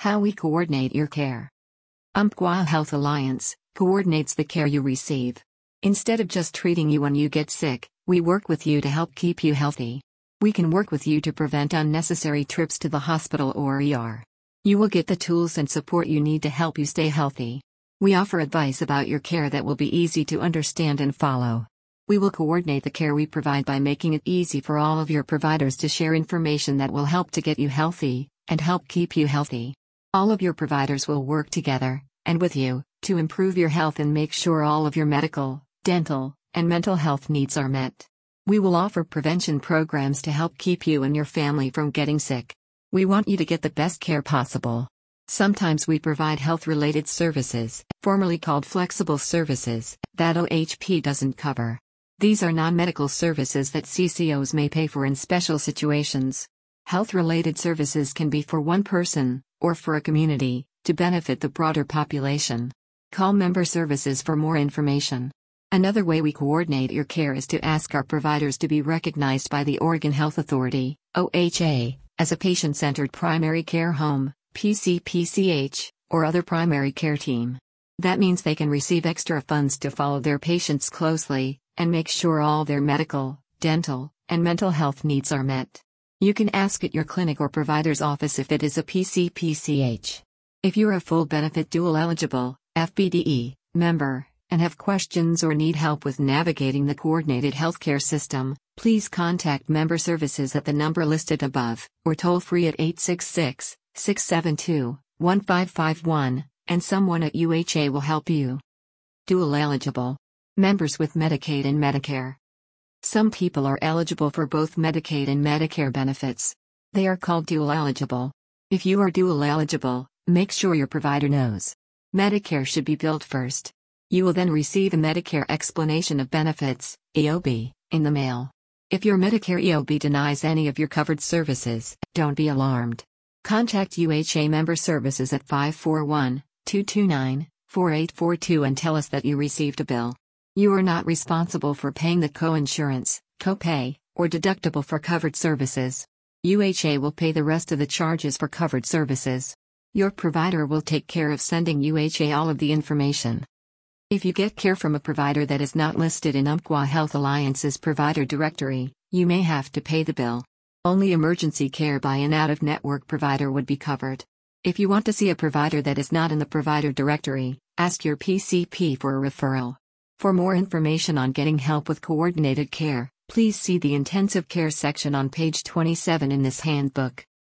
How we coordinate your care. Umpqua Health Alliance coordinates the care you receive. Instead of just treating you when you get sick, we work with you to help keep you healthy. We can work with you to prevent unnecessary trips to the hospital or ER. You will get the tools and support you need to help you stay healthy. We offer advice about your care that will be easy to understand and follow. We will coordinate the care we provide by making it easy for all of your providers to share information that will help to get you healthy and help keep you healthy. All of your providers will work together, and with you, to improve your health and make sure all of your medical, dental, and mental health needs are met. We will offer prevention programs to help keep you and your family from getting sick. We want you to get the best care possible. Sometimes we provide health-related services, formerly called flexible services, that OHP doesn't cover. These are non-medical services that CCOs may pay for in special situations. Health-related services can be for one person, or for a community, to benefit the broader population. Call Member Services for more information. Another way we coordinate your care is to ask our providers to be recognized by the Oregon Health Authority, OHA, as a patient-centered primary care home, PCPCH, or other primary care team. That means they can receive extra funds to follow their patients closely and make sure all their medical, dental, and mental health needs are met. You can ask at your clinic or provider's office if it is a PCPCH. If you're a full benefit dual eligible, FBDE, member, and have questions or need help with navigating the coordinated healthcare system, please contact Member Services at the number listed above, or toll free at 866-672-1551, and someone at UHA will help you. Dual eligible. Members with Medicaid and Medicare. Some people are eligible for both Medicaid and Medicare benefits. They are called dual eligible. If you are dual eligible, make sure your provider knows. Medicare should be billed first. You will then receive a Medicare Explanation of Benefits, EOB, in the mail. If your Medicare EOB denies any of your covered services, don't be alarmed. Contact UHA Member Services at 541-229-4842 and tell us that you received a bill. You are not responsible for paying the co-insurance, copay, or deductible for covered services. UHA will pay the rest of the charges for covered services. Your provider will take care of sending UHA all of the information. If you get care from a provider that is not listed in Umpqua Health Alliance's provider directory, you may have to pay the bill. Only emergency care by an out-of-network provider would be covered. If you want to see a provider that is not in the provider directory, ask your PCP for a referral. For more information on getting help with coordinated care, please see the intensive care section on page 27 in this handbook.